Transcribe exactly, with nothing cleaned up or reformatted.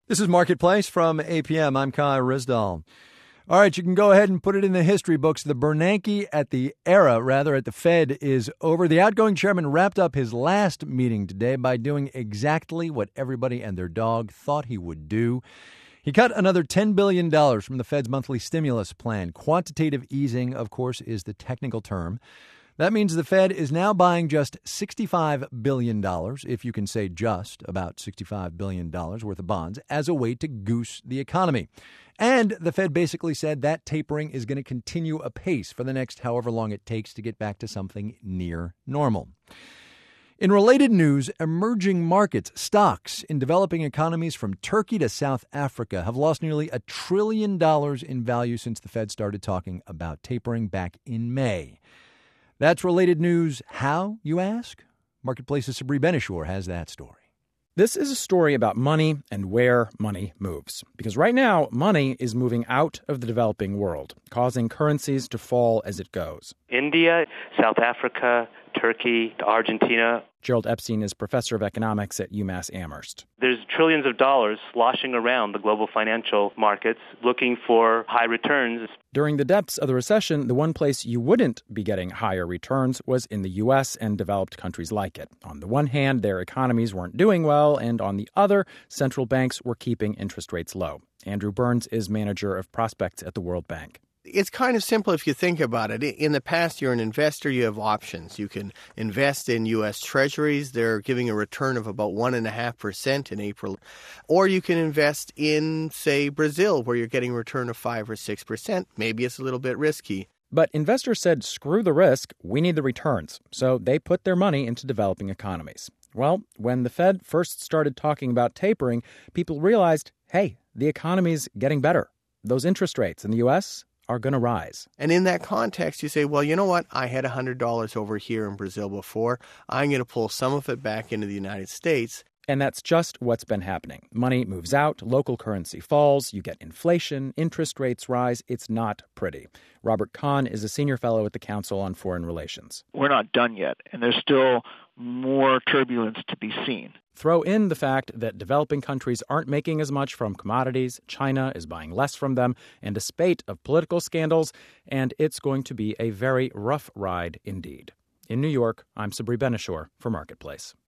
This is Marketplace from A P M. I'm Kai Rizdal. All right, you can go ahead and put it in the history books. The Bernanke at the era, rather, at the Fed is over. The outgoing chairman wrapped up his last meeting today by doing exactly what everybody and their dog thought he would do. He cut another ten billion dollars from the Fed's monthly stimulus plan. Quantitative easing, of course, is the technical term. That means the Fed is now buying just sixty-five billion dollars, if you can say just, about sixty-five billion dollars worth of bonds, as a way to goose the economy. And the Fed basically said that tapering is going to continue apace for the next however long it takes to get back to something near normal. In related news, emerging markets, stocks in developing economies from Turkey to South Africa have lost nearly a trillion dollars in value since the Fed started talking about tapering back in May. That's related news. How, you ask? Marketplace's Sabri Ben-Achour has that story. This is a story about money and where money moves. Because right now, money is moving out of the developing world, causing currencies to fall as it goes. India, South Africa, Turkey, Argentina. Gerald Epstein is professor of economics at UMass Amherst. There's trillions of dollars sloshing around the global financial markets looking for high returns. During the depths of the recession, the one place you wouldn't be getting higher returns was in the U S and developed countries like it. On the one hand, their economies weren't doing well, and on the other, central banks were keeping interest rates low. Andrew Burns is manager of prospects at the World Bank. It's kind of simple if you think about it. In the past, you're an investor, you have options. You can invest in U S Treasuries. They're giving a return of about one point five percent in April. Or you can invest in, say, Brazil, where you're getting a return of five or six percent. Maybe it's a little bit risky. But investors said, screw the risk, we need the returns. So they put their money into developing economies. Well, when the Fed first started talking about tapering, people realized, hey, the economy's getting better. Those interest rates in the U S are going to rise. And in that context, you say, well, you know what? I had one hundred dollars over here in Brazil before. I'm going to pull some of it back into the United States. And that's just what's been happening. Money moves out, local currency falls, you get inflation, interest rates rise. It's not pretty. Robert Kahn is a senior fellow at the Council on Foreign Relations. We're not done yet, and there's still more turbulence to be seen. Throw in the fact that developing countries aren't making as much from commodities, China is buying less from them, and a spate of political scandals, and it's going to be a very rough ride indeed. In New York, I'm Sabri Ben-Achour for Marketplace.